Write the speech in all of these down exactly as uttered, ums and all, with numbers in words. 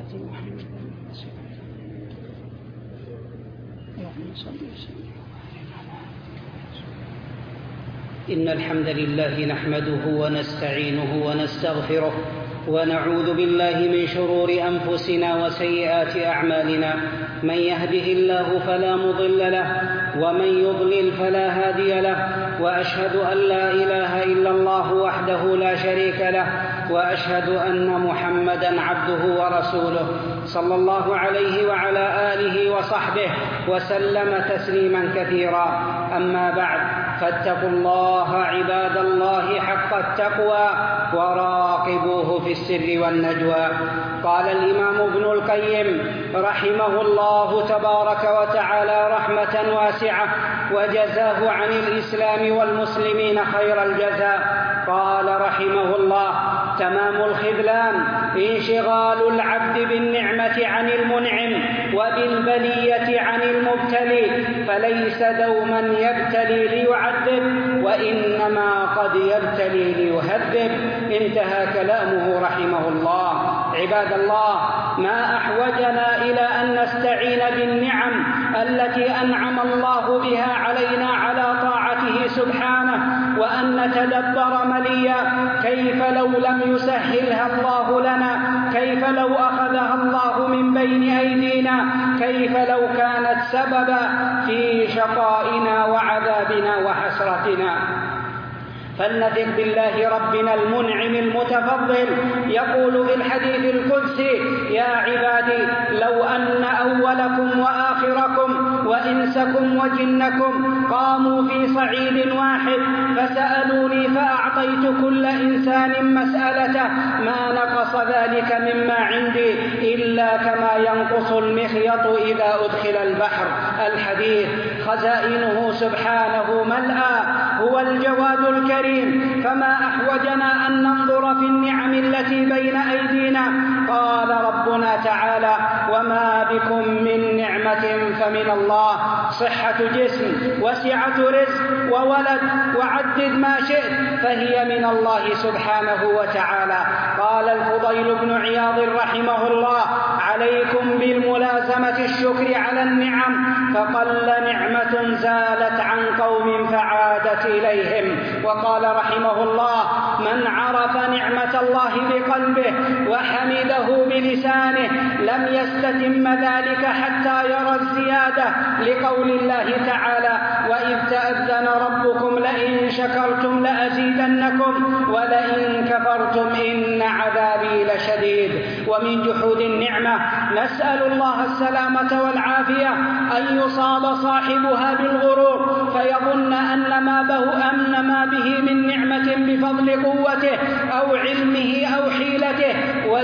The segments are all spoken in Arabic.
آت محمدا اللهم صل وسلم. إن الحمد لله نحمده ونستعينه ونستغفره ونعوذ بالله من شرور أنفسنا وسيئات أعمالنا. من يهده الله فلا مضل له ومن يضلل فلا هادي له، وأشهد أن لا إله إلا الله وحده لا شريك له، وأشهد أن محمدًا عبده ورسوله صلى الله عليه وعلى آله وصحبه وسلم تسليمًا كثيرا. أما بعد، فاتقوا الله عباد الله حق التقوى وراقبوه في السر والنجوى. قال الإمام ابن القيم رحمه الله تبارك وتعالى رحمة واسعة، وجزاه عن الإسلام والمسلمين خير الجزاء. قال رحمه الله: تمام الخذلان انشغال العبد بالنعمة عن المنعم وبالبلية عن المبتلي، فليس دوما يبتلي ليعذب، وإنما قد يبتلي ليهذب. انتهى كلامه رحمه الله. عباد الله، ما أحوجنا إلى أن نستعين بالنعم التي أنعم الله بها علينا على طاعته سبحانه، وأن نتدبر مليا كيف لو لم يسهلها الله لنا، كيف لو أخذها الله من بين أيدينا، كيف لو كانت سببا في شقائنا وعذابنا وحسرتنا. فلنثق بالله ربنا المنعم المتفضل. يقول في الحديث القدسي: يا عبادي لو أن أولكم وآخركم وإنسكم وجنكم قاموا في صعيد واحد فسألوني فأعطيت كل إنسان مسألته ما نقص ذلك مما عندي إلا كما ينقص المخيط إذا أدخل البحر. الحديث خزائنه سبحانه ملأى، هو الجواد الكريم. فما أحوجنا أن ننظر في النعم التي بين أيدينا. قال ربنا تعالى: وما بكم من نعمة فمن الله. صحة جسم وسعة رزق وولد وعدد ما شئت فهي من الله سبحانه وتعالى. قال الفضيل بن عياض رحمه الله: عليكم بالملازمة الشكر على النعم، فقل نعمة زالت عن قوم فعادت إليهم. وقال رحمه الله: من عرف نعمة الله بقلبه وحمده بلسانه لم يستتم ذلك حتى يرى الزيادة، لقول الله تعالى: وإذ تأذن ربكم لئن شكرتم لأزيدنكم ولئن كفرتم إن عذابي لشديد. ومن جحود النعمة نسأل الله السلامة والعافية أن يصاب صاحبها بالغرور فيظن أن ما به أمن ما به من نعمة بفضل قوته أو علمه أو حيلته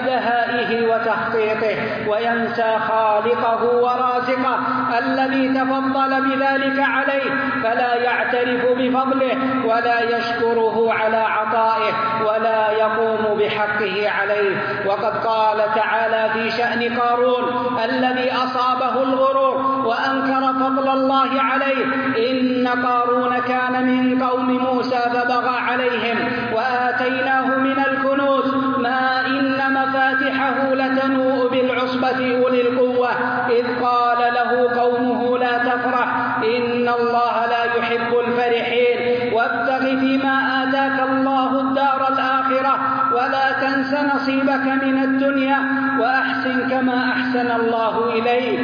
ودهائه وتخطيطه، وينسى خالقه ورازقه الذي تفضل بذلك عليه، فلا يعترف بفضله ولا يشكره على عطائه ولا يقوم بحقه عليه. وقد قال تعالى في شأن قارون الذي أصابه الغرور وأنكر فضل الله عليه: إن قارون كان من قوم موسى فبغى عليهم وآتيناه من الكنوز ما إن مفاتحه لتنوء بالعصبة أولي القوة إذ قال له قومه لا تفرح إن الله لا يحب الفرحين وابتغ فيما آتاك الله الدار الآخرة ولا تنس نصيبك من الدنيا وأحسن كما أحسن الله إليك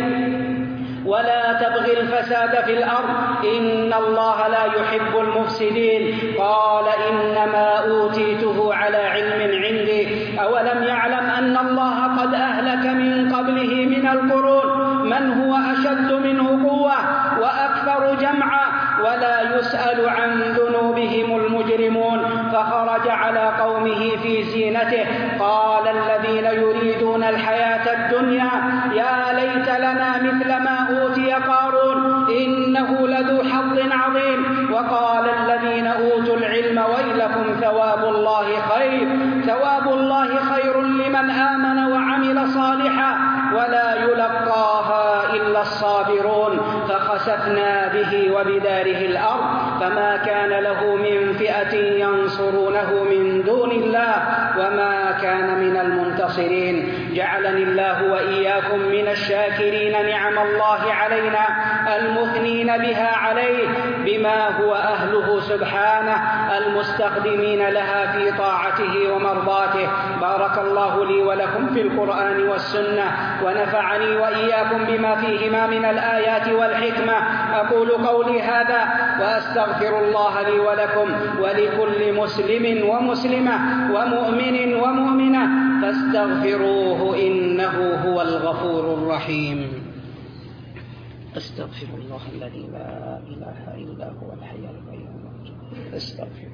ولا تبغي الفساد في الأرض إن الله لا يحب المفسدين. قال إنما أوتيته على علم عندي أولم يعلم أن الله قد أهلك من قبله من القرون من هو أشد منه قوة وأكثر جمعا ولا يسأل عن ذنوبهم المجرمون. فخرج على قومه في زينته قال الذين يريدون الحياة الدنيا يا ليت لنا مثل ما أوتي قارون إنه لذو حظ عظيم. وقال الذين أوتوا العلم ويلكم ثواب الله خير ثواب الله خير لمن آمن وعمل صالحا ولا يلقاها إلا الصابرون. فخسفنا به وبداره الأرض فما كان له من فئة ينصرونه من دون الله وما كان من المنتصرين. جعلني الله وإياكم من الشاكرين نعم الله علينا المثنين بها عليه بما هو أهله سبحانه المستخدمين لها في طاعته ومرضاته. بارك الله لي ولكم في القرآن والسنة ونفعني وإياكم بما فيهما من الآيات والحكمة. أقول قولي هذا وأستغفر الله لي ولكم ولكل مسلم ومسلمة ومؤمن ومؤمنة فاستغفروه إنه هو الغفور الرحيم. أستغفر الله الذي لا إله إلا هو الحي القيوم أستغفر.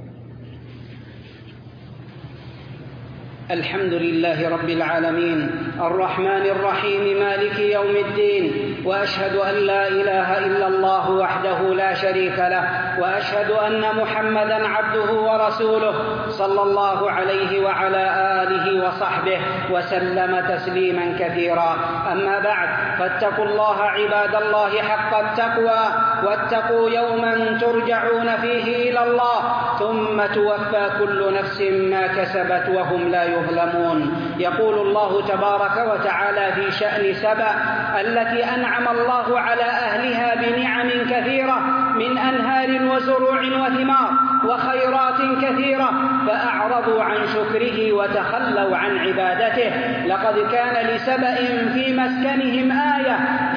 الحمد لله رب العالمين الرحمن الرحيم مالك يوم الدين، وأشهد أن لا إله إلا الله وحده لا شريك له، وأشهد أن محمدًا عبده ورسوله صلى الله عليه وعلى آله وصحبه وسلم تسليمًا كثيرا. أما بعد، فاتقوا الله عباد الله حق التقوى، واتقوا يومًا ترجعون فيه إلى الله ثم توفى كل نفس ما كسبت وهم لا يظلمون. يقول الله تبارك وتعالى في شأن سبأ التي أنعم الله على أهلها بنعم كثيرة من أنهار وزروع وثمار وخيرات كثيرة فأعرضوا عن شكره وتخلوا عن عبادته. لقد كان لسبأ في مسكنهم آية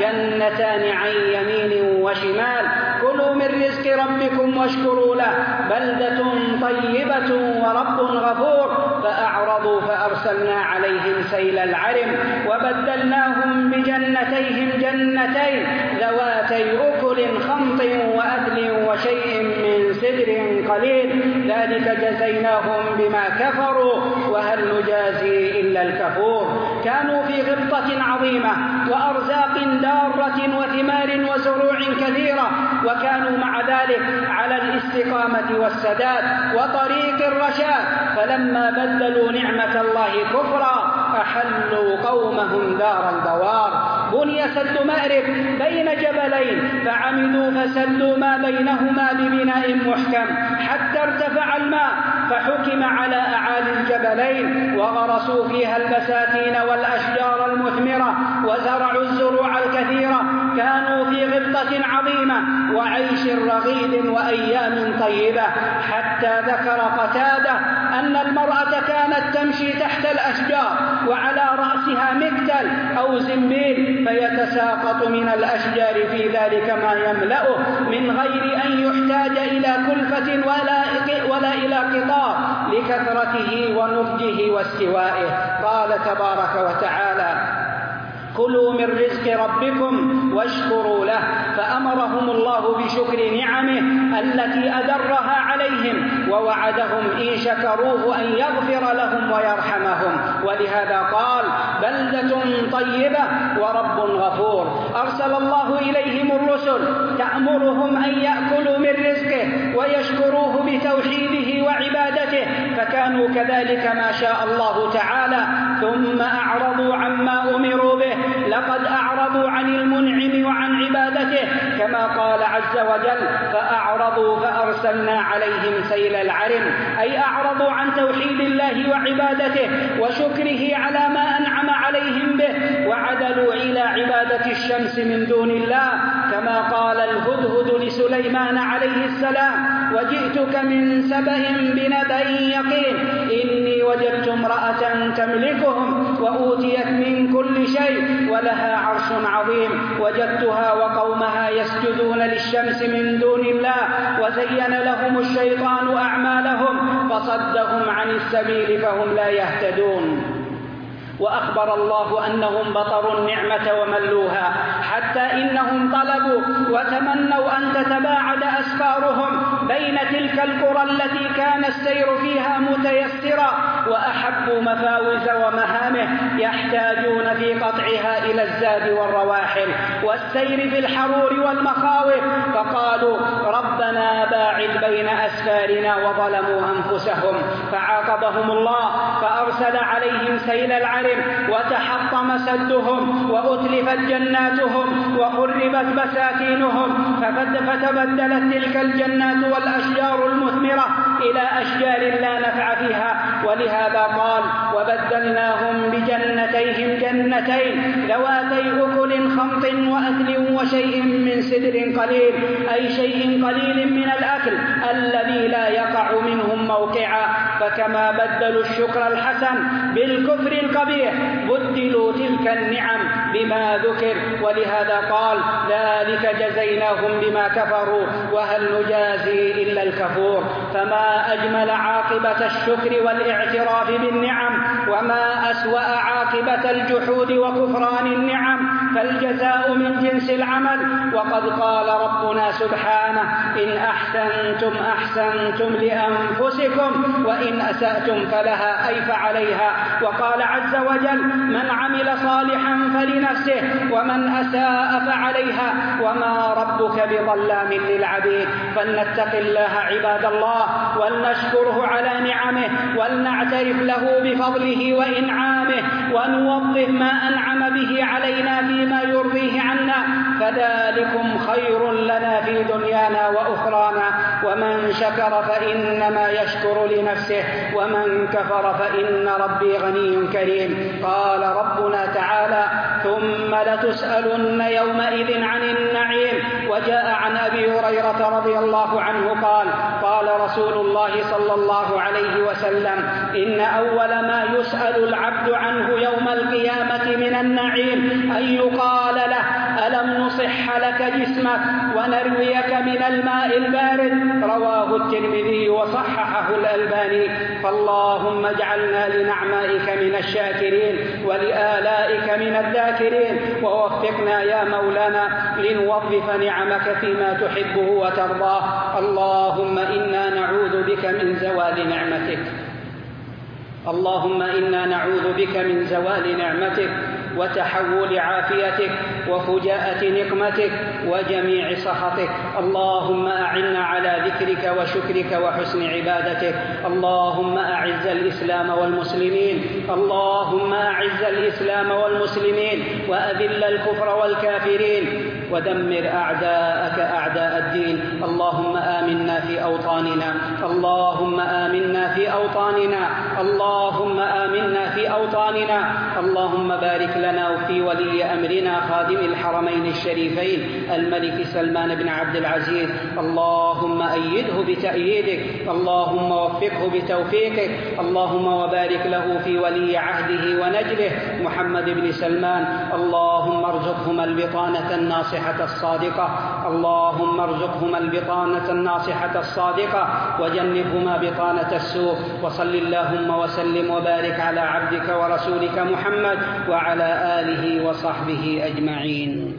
جنتان عن يمين وشمال كلوا من رزق ربكم واشكروا له بلدة طيبة ورب غفور فأعرضوا فأرسلنا عليهم سيل العرم وبدلناهم بجنتيهم جنتين ذواتي أكل خمط وأثل وشيء من سدر قليل ذلك جزيناهم بما كفروا وهل نجازي إلا الكفور. كانوا في غبطة عظيمة وأرزاق دارة وثمار وزروع كثيرة، وكانوا مع ذلك على الاستقامة والسداد وطريق الرشاد، فلما بدلوا نعمة الله كفرا أحلوا قومهم دار البوار. بني سد مأرب بين جبلين فعمدوا فسدوا ما بينهما ببناء محكم حتى ارتفع الماء فحكم على أعالي الجبلين وغرسوا فيها البساتين والأشجار المثمرة وزرعوا الزروع الكثيرة. كانوا في غبطة عظيمة وعيش رغيد وأيام طيبة، حتى ذكر قتادة أن المرأة كانت تمشي تحت الأشجار وعلى رأسها مكتل أو زنبيل فيتساقط من الأشجار في ذلك ما يملأه من غير أن يحتاج إلى كلفة ولا, ولا إلى قطار لكثرته ونضجه واستوائه. قال تبارك وتعالى كلوا من رزق ربكم واشكروا له، فأمرهم الله بشكر نعمه التي أدرها عليهم ووعدهم إن شكروه أن يغفر لهم ويرحمهم، ولهذا قال بلدة طيبة ورب غفور. أرسل الله إليهم الرسل تأمرهم أن يأكلوا من رزقه ويشكروه بتوحيده وعبادته، فكانوا كذلك ما شاء الله تعالى ثم أعرضوا عما أمروا به. لقد أعرضوا عن المنعم وعن عبادته كما قال عز وجل فأعرضوا فأرسلنا عليهم سيل العرم، أي أعرضوا عن توحيد الله وعبادته وشكره على ما أنعم عليهم به، وعدلوا إلى عبادة الشمس من دون الله كما قال الهدهد لسليمان عليه السلام وجئتك من سبأ بنبأ يقين إني وجدت امرأة تملكهم وأوتيت من كل شيء ولها عرش عظيم وجدتها وقومها يسجدون للشمس من دون الله وزين لهم الشيطان أعمالهم فصدهم عن السبيل فهم لا يهتدون. وأخبر الله أنهم بطروا النعمة وملوها حتى إنهم طلبوا وتمنوا أن تتباعد أسفارهم بين تلك القرى التي كان السير فيها متيسرا، وأحبوا مفاوز ومهامه يحتاجون في قطعها إلى الزاد والرواحل والسير في الحرور والمخاوف، فقالوا ربنا باعد بين أسفارنا وظلموا أنفسهم، فعاقبهم الله فأرسل عليهم سيل العرم وتحطم سدهم وأتلفت جناتهم وخربت بساتينهم، فتبدلت تلك الجنات والأشجار المثمرة إلى أشجار لا نفع فيها. ولهذا قال وبدلناهم بجنتيهم جنتين ذواتي أكل خمط وأكل وشيء من سدر قليل، أي شيء قليل من الأكل الذي لا يقع منهم موقعا. فكما بدلوا الشكر الحسن بالكفر القبيح بدلوا تلك النعم بما ذكر، ولهذا قال ذلك جزيناهم بما كفروا وهل نجازي إلا الكفور. فما أجمل عاقبة الشكر والاعتراف بالنعم، وما أسوأ عاقبة الجحود وكفران النعم، فالجزاء من جنس العمل. وقد قال ربنا سبحانه إن أحسنتم أحسنتم لأنفسكم وإن أسأتم فلها أي فعليها. وقال عز وجل من عمل صالحا فلنفسه ومن أساء فعليها وما ربك بظلام للعبيد. فلنتق الله عباد الله ولنشكره على نعمه ولنعترف له بفضله وإنعامه ونوظف ما أنعم به علينا فيما يرضيه عنا، فذلكم خير لنا في دنيانا وأخرانا. ومن شكر فإنما يشكر لنفسه ومن كفر فإن ربي غني كريم. قال ربنا تعالى ثم لتسألن يومئذ عن النعيم. وجاء عن أبي هريرة رضي الله عنه قال قال رسول الله صلى الله عليه وسلم إن أول ما يسأل العبد عنه يوم القيامة من النعيم أن يقال له ألم نصح لك جسمك ونرويك من الماء البارد. رواه الترمذي وصححه الألباني. فاللهم اجعلنا لنعمائك من الشاكرين ولآلائك من الذاكرين، ووفقنا يا مولانا لنوظف نعمك فيما تحبه وترضاه. اللهم إنا نعوذ بك من زوال نعمتك اللهم إنا نعوذ بك من زوال نعمتك وتحول عافيتك وفجاءة نقمتك وجميع سخطك. اللهم أعنا على ذكرك وشكرك وحسن عبادتك. اللهم أعز الإسلام والمسلمين اللهم أعز الإسلام والمسلمين وأذل الكفر والكافرين ودمر أعداءك أعداء الدين. اللهم آمنا في أوطاننا اللهم آمنا في أوطاننا اللهم آمنا في أوطاننا. اللهم بارك لنا وفي ولي أمرنا خادم الحرمين الشريفين الملك سلمان بن عبد العزيز. اللهم أيده بتأييدك اللهم وفقه بتوفيقك. اللهم وبارك له في ولي عهده ونجله محمد بن سلمان. اللهم ارزقهما البطانة الناصحة الصادقة اللهم ارزقهما البطانة الناصحة الصادقة وجنبهما بطانة السوء. وصل اللهم وسلم وبارك على عبدك ورسولك محمد وعلى آله وصحبه أجمعين.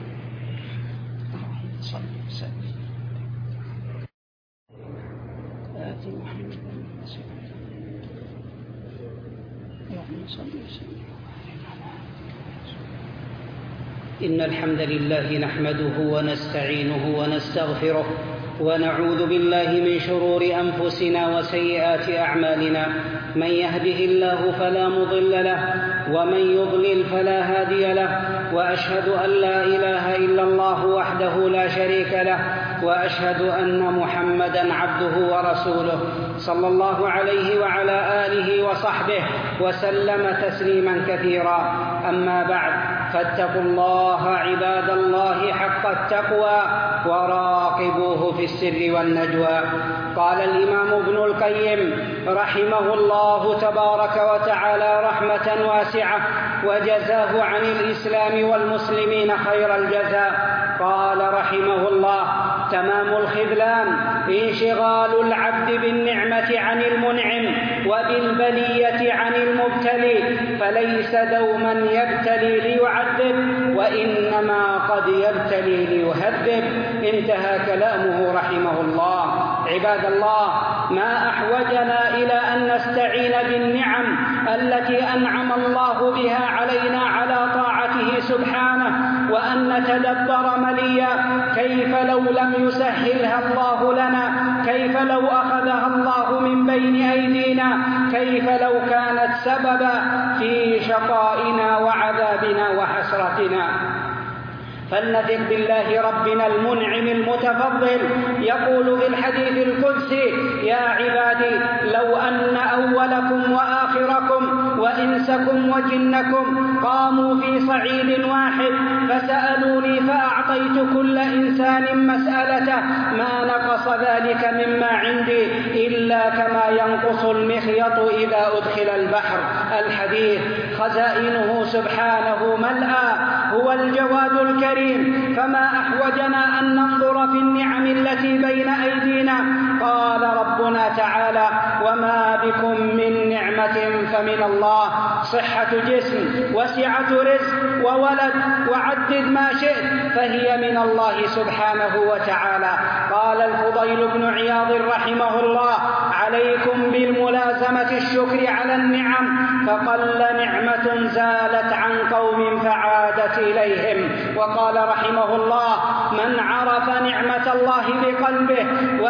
إن الحمد لله نحمده ونستعينه ونستغفره ونعوذ بالله من شرور أنفسنا وسيئات أعمالنا. من يهده الله فلا مضل له ومن يضلل فلا هادي له. وأشهد أن لا إله إلا الله وحده لا شريك له وأشهد أن محمدًا عبده ورسوله صلى الله عليه وعلى آله وصحبه وسلم تسليما كثيرا. أما بعد فاتقوا الله عباد الله حق التقوى وراقبوه في السر والنجوى. قال الإمام ابن القيم رحمه الله تبارك وتعالى رحمة واسعة وجزاه عن الإسلام والمسلمين خير الجزاء. قال رحمه الله تمام الخذلان انشغال العبد بالنعمة عن المنعم وبالبلية عن المبتلي، فليس دوما يبتلي ليعذب وإنما قد يبتلي ليهذب. انتهى كلامه رحمه الله. عباد الله، ما أحوجنا إلى أن نستعين بالنعم التي أنعم الله بها علينا على وأن نتدبر مليا كيف لو لم يسهلها الله لنا، كيف لو أخذها الله من بين أيدينا، كيف لو كانت سببا في شقائنا وعذابنا وحسرتنا. فلنثق بالله ربنا المنعم المتفضل، يقول في الحديث القدسي: يا عبادي لو أن أولكم وآخركم وإنسكم وجنكم قاموا في صعيد واحد فسألوني فأعطيت كل إنسان مسألته ما نقص ذلك مما عندي إلا كما ينقص المخيط إذا أدخل البحر. الحديث خزائنه سبحانه ملأى، هو الجواد الكريم، فما أحوجنا أن ننظر في النعم التي بين أيدينا. قال ربنا تعالى: وما بكم من نعمة فمن الله. صحة جسم وسعة رزق وولد وعدد ما شئت فهي من الله سبحانه وتعالى. قال الفضيل بن عياض رحمه الله: عليكم بالملازمة الشكر على النعم، فقل نعمة زالت عن قوم فعادت إليهم. وقال رحمه الله: من عرف نعمة الله بقلبه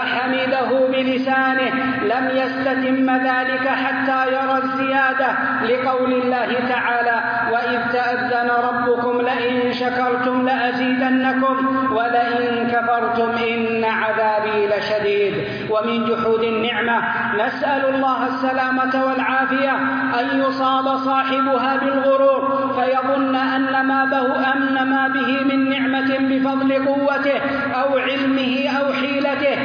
وحمده بلسانه لم يستتم ذلك حتى يرى الزيادة، لقول الله تعالى: وإذ تأذن ربكم لئن شكرتم لأزيدنكم ولئن كفرتم إن عذابي لشديد. ومن جحود النعمة نسأل الله السلامة والعافية أن يصاب صاحبها بالغرور فيظن أن ما به أمن ما به من نعمة بفضل قوته أو علمه أو حيلته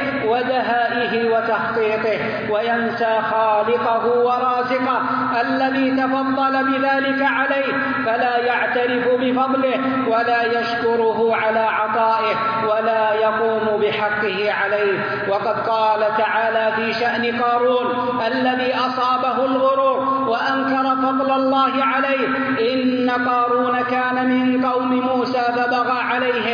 ودهائه وتخطيطه، وينسى خالقه ورازقه الذي تفضل بذلك عليه، فلا يعترف بفضله ولا يشكره على عطائه ولا يقوم بحقه عليه. وقد قال تعالى في شأن قارون الذي أصابه الغرور وأنكر فضل الله عليه: إن قارون كان من قوم موسى فبغى عليهم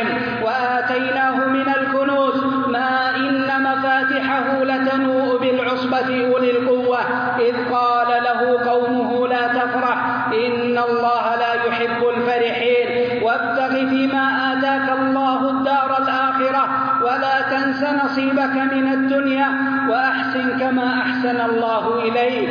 وآتيناه من الكنوز ما إن مفاتحه لتنوء بالعصبة أولي القوة إذ قال له قومه لا تفرح إن الله لا يحب الفرحين وابتغ فيما آتاك الله الدار الآخرة ولا تنس نصيبك من الدنيا وأحسن كما أحسن الله إليك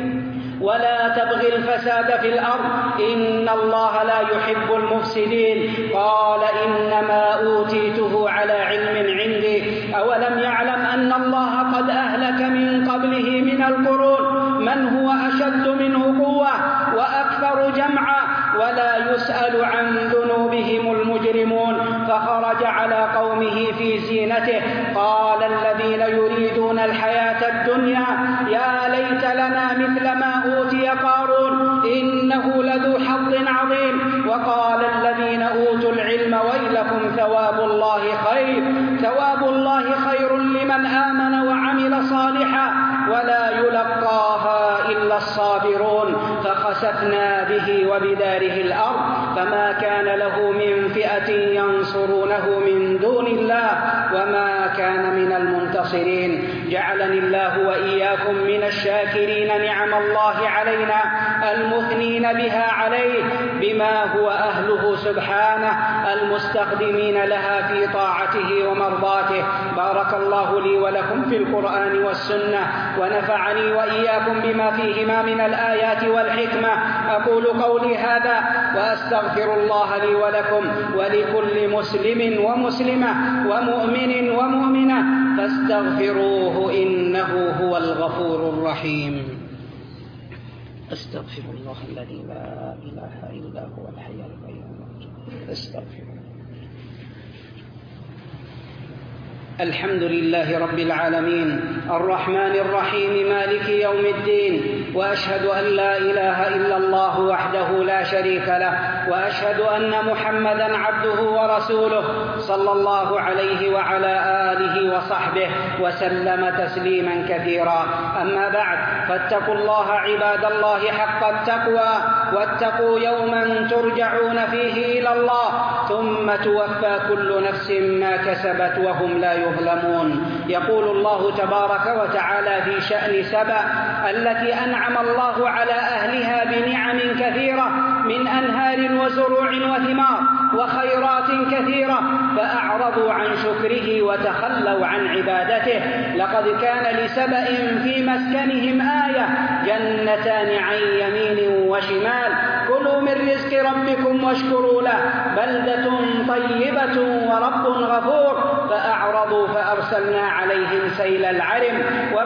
ولا تبغي الفساد في الأرض إن الله لا يحب المفسدين. قال إنما أوتيته على علم عندي أولم يعلم أن الله قد أهلك من قبله من القرون من هو أشد منه قوة وأكثر جمعا ولا يسأل عن ذنوبهم المجرمون. فخرج على قومه في زينته قال الذين يريدون الحياة الدنيا يا ليت لنا مثل ما أوتي قارون إنه لذو حظ عظيم. وقال الذين أوتوا العلم ويلكم ثواب الله خير ثواب الله خير لمن آمن وعمل صالحا ولا يلقاها إلا الصابرون. فخسفنا به وبداره الأرض فما كان له من فئة ينصرونه من دون الله وما كان من المنتصرين. جعلني الله وإياكم من الشاكرين نعم الله علينا المثنين بها عليه بما هو أهله سبحانه المستخدمين لها في طاعته ومرضاته. بارك الله لي ولكم في القرآن والسنة ونفعني وإياكم بما فيهما من الآيات والحكمة. أقول قولي هذا وأستغفر الله لي ولكم ولكل مسلم ومسلمة ومؤمن ومؤمنة فاستغفروه إنه هو الغفور الرحيم. أستغفر الله الذي لا إله إلا هو الحي القيوم أستغفره. الحمد لله رب العالمين الرحمن الرحيم مالك يوم الدين وأشهد أن لا إله إلا الله وحده لا شريك له وأشهد أن محمدًا عبده ورسوله صلى الله عليه وعلى آله وصحبه وسلم تسليمًا كثيرا. أما بعد فاتقوا الله عباد الله حق التقوى واتقوا يومًا ترجعون فيه إلى الله ثم توفى كل نفس ما كسبت وهم لا يظلمون. يقول الله تبارك وتعالى في شأن سبأ التي أنعم الله على أهلها بنعم كثيرة من أنهار وزروع وثمار وخيرات كثيرة فأعرضوا عن شكره وتخلوا عن عبادته. لقد كان لسبأ في مسكنهم آية جنتان عن يمين وشمال كلوا من رزق ربكم واشكروا له بلدة طيبة ورب غفور فأعرضوا فأرسلنا عليهم سيل العرم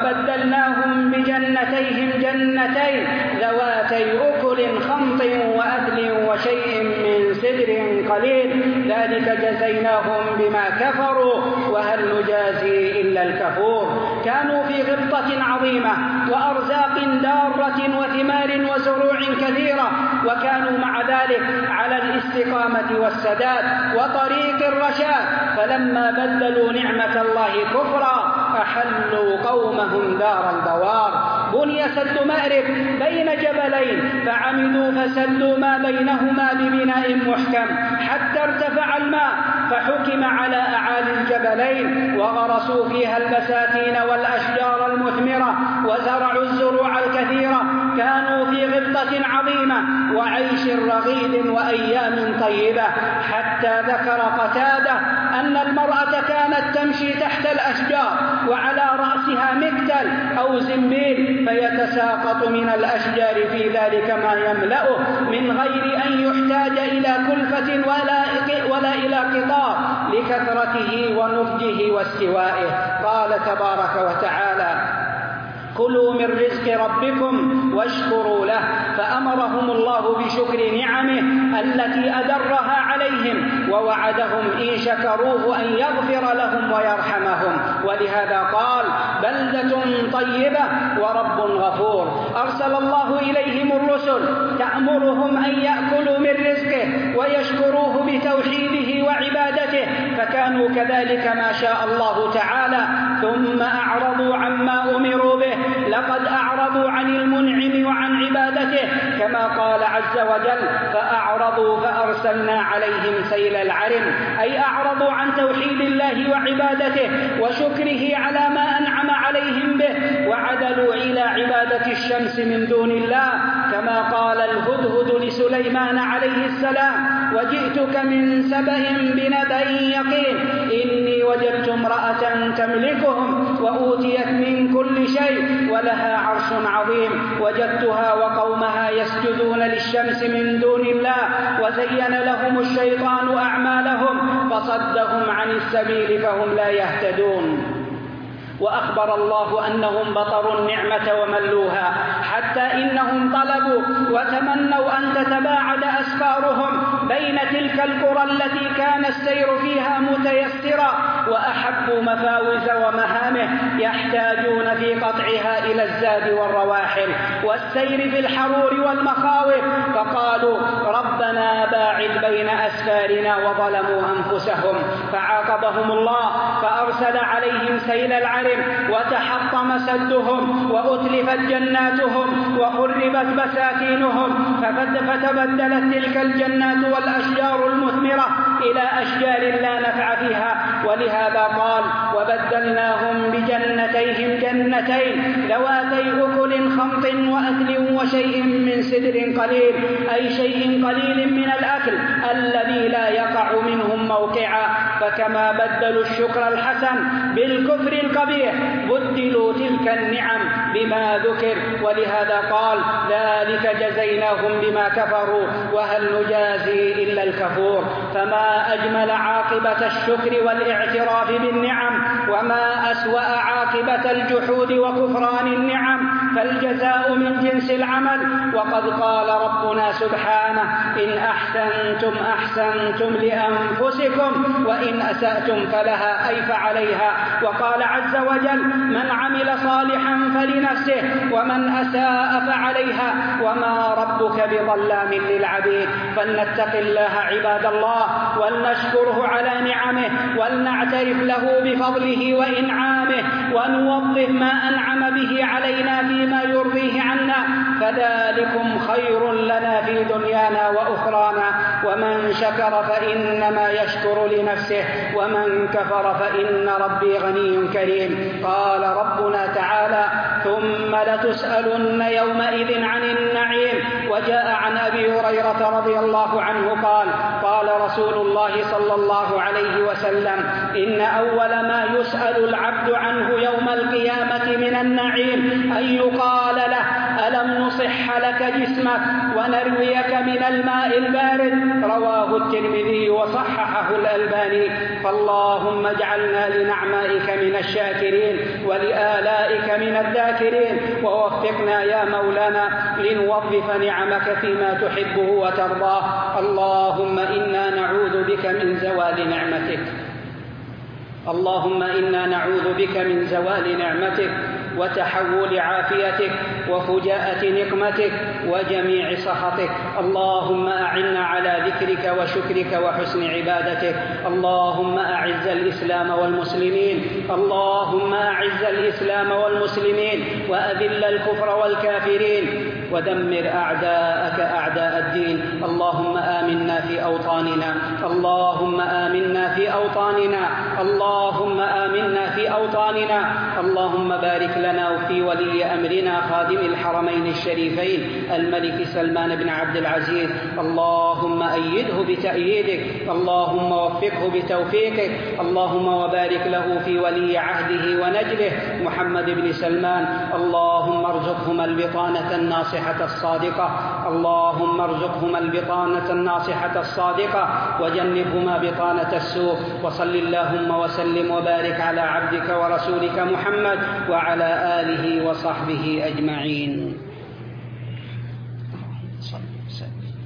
وبدلناهم بجنتيهم جنتين ذواتي أكل خمط وأثل وشيء من سدر قليل ذلك جزيناهم بما كفروا وهل نجازي إلا الكفور. كانوا في غبطة عظيمة وأرزاق دارة وثمار وزروع كثيرة وكانوا مع ذلك على الاستقامة والسداد وطريق الرشاد فلما بدلوا نعمة الله كفرا أحلوا قومهم دار البوار. بني سد مأرب بين جبلين فعمدوا فسدوا ما بينهما ببناء محكم حتى ارتفع الماء فحكم على أعالي الجبلين وغرسوا فيها البساتين والأشجار المثمرة وزرعوا الزروع الكثيرة. كانوا في غبطة عظيمة وعيش رغيد وأيام طيبة حتى ذكر قتادة أن المرأة كانت تمشي تحت الأشجار وعلى رأسها مكتل أو زنبيل فيتساقط من الأشجار في ذلك ما يملأه من غير أن يحتاج إلى كلفة ولا, ولا إلى قطار لكثرته ونضجه واستوائه. قال تبارك وتعالى كلوا من رزق ربكم واشكروا له فأمرهم الله بشكر نعمه التي أدرها عليهم ووعدهم إن شكروه أن يغفر لهم ويرحمهم ولهذا قال بلدة طيبة ورب غفور. أرسل الله إليهم الرسل تأمرهم أن يأكلوا من رزقه ويشكروه بتوحيده وعبادته فكانوا كذلك ما شاء الله تعالى ثم أعرضوا عما أمروا به. لقد أعرضوا عن المنعم وعن عبادته كما قال عز وجل فأعرضوا فأرسلنا عليهم سيل العرم أي أعرضوا عن توحيد الله وعبادته وشكره على ما أنعم عليهم به وعدلوا إلى عبادة الشمس من دون الله كما قال الهدهد لسليمان عليه السلام وجئتك من سبأ بنبأ يقين إني وجدت امرأة تملكهم وأوتيت من كل شيء ولها عرش عظيم وجدتها وقومها يسجدون للشمس من دون الله وزين لهم الشيطان أعمالهم فصدهم عن السبيل فهم لا يهتدون. وأخبر الله أنهم بطروا النعمة وملوها حتى إنهم طلبوا وتمنوا أن تتباعد أسفارهم بين تلك القرى التي كان السير فيها متيسرا وأحبوا مفاوز ومهامه يحتاجون في قطعها إلى الزاد والرواحل والسير في الحرور والمخاوف فقالوا ربنا باعد بين أسفارنا وظلموا أنفسهم فعاقبهم الله فأرسل عليهم سيل العرم وتحطم سدهم وأتلفت جناتهم وخربت بساتينهم فتبدلت تلك الجنات والأشجار المثمرة إلى أشجار لا نفع فيها ولهذا قال وبدلناهم بجنتيهم جنتين ذواتي أكل خمط وأثل وشيء من سدر قليل أي شيء قليل من الأكل الذي لا يقع منهم موقعا فكما بدلوا الشكر الحسن بالكفر القبيح بدلوا تلك النعم بما ذكر ولهذا قال ذلك جزيناهم بما كفروا وهل نجازي إلا الكفور. فما أجمل عاقبة الشكر والاعتراف بالنعم وما أسوأ عاقبة الجحود وكفران النعم فالجزاء من جنس العمل. وقد قال ربنا سبحانه إن أحسنتم أحسنتم لأنفسكم وإن أسأتم فلها أي فعليها. وقال عز وجل من عمل صالحا فلنفسه ومن أساء فعليها وما ربك بظلام للعبيد. فلنتق الله عباد الله ولنشكره على نعمه ولنعترف له بفضله وإنعامه ونوظف ما أنعم به علينا فيما يرضيه عنا فذلكم خير لنا في دنيانا وأخرانا ومن شكر فإنما يشكر لنفسه ومن كفر فإن ربي غني كريم. قال ربنا تعالى: ثم لتسألن يومئذ عن النعيم. وجاء عن أبي هريرة رضي الله عنه قال: قال رسول الله صلى الله عليه وسلم: إن أول ما يسأل العبد عنه يوم القيامة من النعيم أن يقال له: ألم نصح لك جسمك ونرويك من الماء البارد؟ رواه الترمذي وصححه الألباني. فاللهم اجعلنا لنعمائك من الشاكرين ولآلائك من الذاكرين، ووفقنا يا مولانا لنوظف نعمك فيما تحبه وترضاه. اللهم إنا نعوذ بك من زوال نعمتك اللهم إنا نعوذ بك من زوال نعمتك وتحول عافيتك وفجاءة نقمتك وجميع سخطك. اللهم أعنا على ذكرك وشكرك وحسن عبادتك. اللهم أعز الإسلام والمسلمين اللهم أعز الإسلام والمسلمين وأذل الكفر والكافرين ودمر أعداءك أعداء الدين. اللهم آمنا في أوطاننا اللهم آمنا في أوطاننا اللهم آمنا في أوطاننا. اللهم بارك لنا وفي ولي أمرنا خادم الحرمين الشريفين الملك سلمان بن عبد العزيز. اللهم أيده بتأييدك اللهم وفقه بتوفيقك. اللهم وبارك له في ولي عهده ونجله محمد بن سلمان. اللهم ارزقهما البطانة الناصحة الصادقة اللهم ارزقهما البطانة الناصحة الصادقة وجنبهما بطانة السوء. وصل اللهم وسلم وبارك على عبدك ورسولك محمد وعلى آله وصحبه أجمعين. صل وسلم.